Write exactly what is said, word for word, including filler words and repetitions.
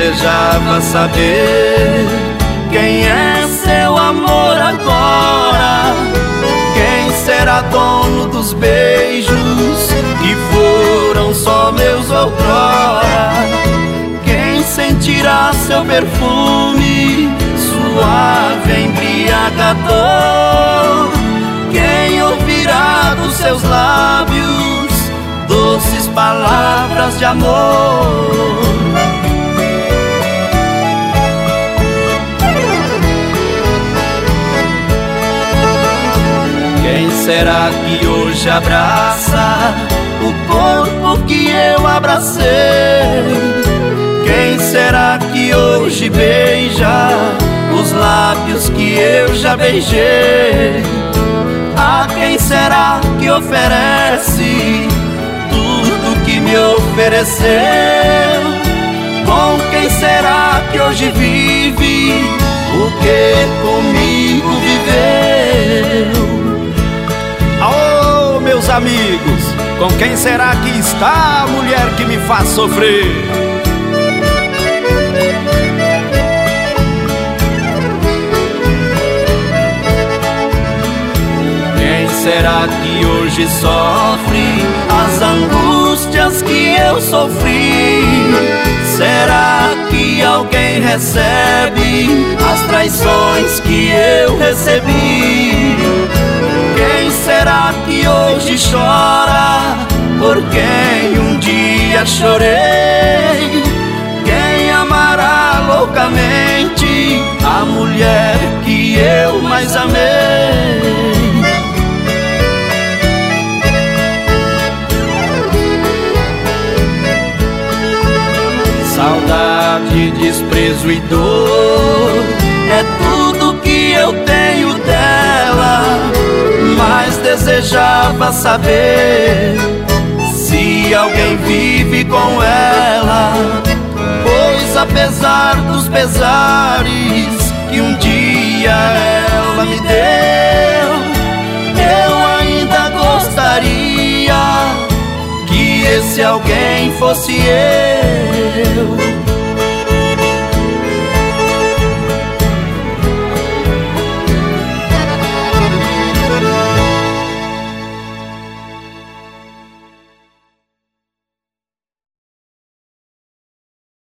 desejava saber quem é seu amor agora, quem será dono dos beijos que foram só meus outrora, quem sentirá seu perfume suave, embriagador, quem ouvirá dos seus lábios doces palavras de amor. Quem será que hoje abraça o corpo que eu abracei? Quem será que hoje beija os lábios que eu já beijei? A quem será que oferece tudo que me ofereceu? Com quem será que hoje vive o que comigo viveu? Alô, meus amigos, com quem será que está a mulher que me faz sofrer? Quem será que hoje sofre as angústias que eu sofri? Será que alguém recebe as traições que eu recebi? Quem será que hoje chora por quem um dia chorei? Quem amará loucamente a mulher que eu mais amei? Saudade, desprezo e dor é tudo que eu tenho dela, mas desejava saber se alguém vive com ela, pois apesar dos pesares que um dia ela me deu, eu ainda gostaria que esse alguém fosse eu.